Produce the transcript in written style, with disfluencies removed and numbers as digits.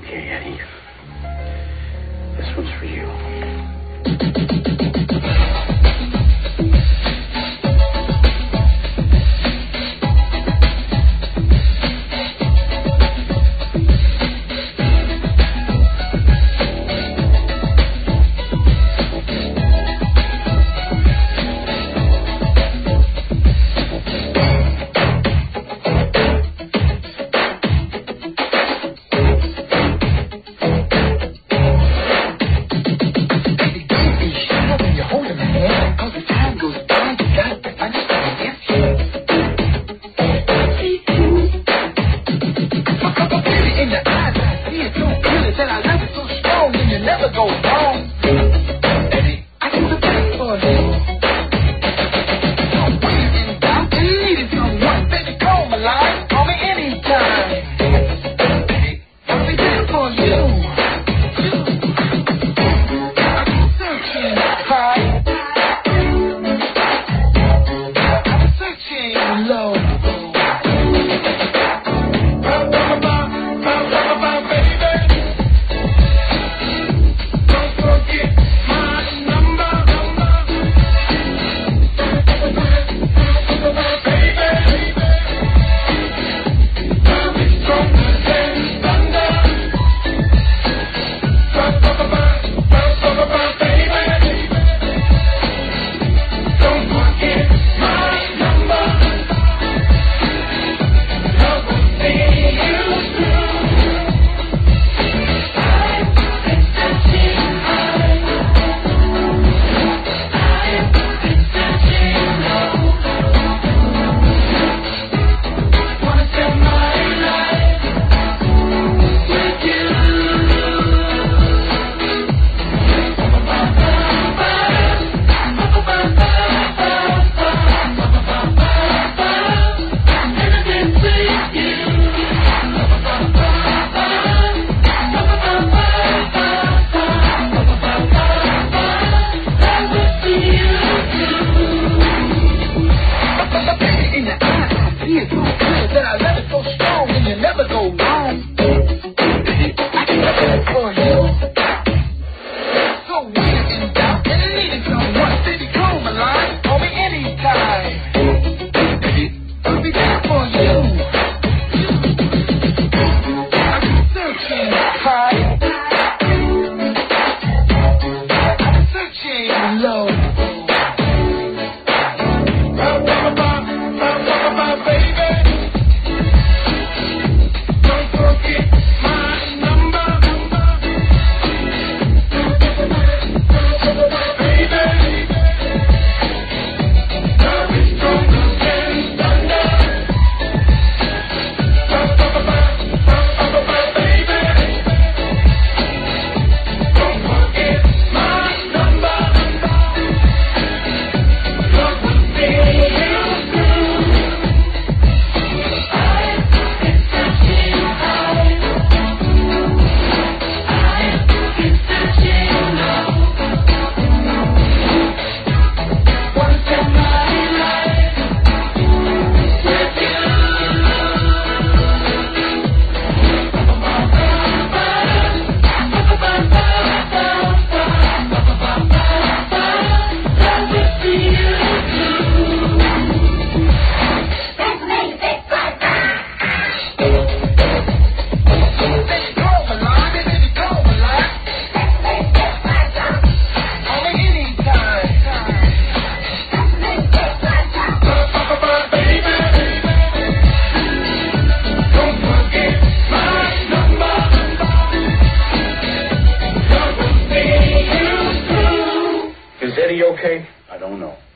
Okay, Eddie. This one's for you. Never go wrong. Eddie, I do the best for you. So when you're in doubt and you needed someone, baby, call my line. Call me anytime. Eddie, I'll be there for you. I'm searching high. I'm searching low. That I love it so strong and you never go wrong. I do the best for you. So when you're in doubt and needing someone, baby, call my line. Call me anytime. Baby, I'll be there for you. I'm searching high. I'm searching low. Is Eddie okay? I don't know.